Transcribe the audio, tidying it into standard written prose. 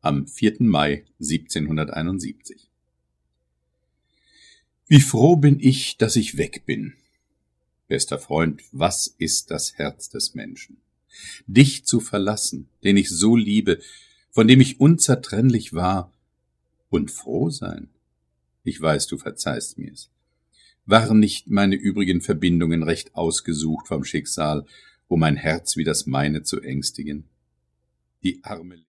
am 4. Mai 1771. Wie froh bin ich, dass ich weg bin. Bester Freund, was ist das Herz des Menschen? Dich zu verlassen, den ich so liebe, von dem ich unzertrennlich war, und froh sein. Ich weiß, du verzeihst mir's. Waren nicht meine übrigen Verbindungen recht ausgesucht vom Schicksal, um mein Herz wie das meine zu ängstigen? Die arme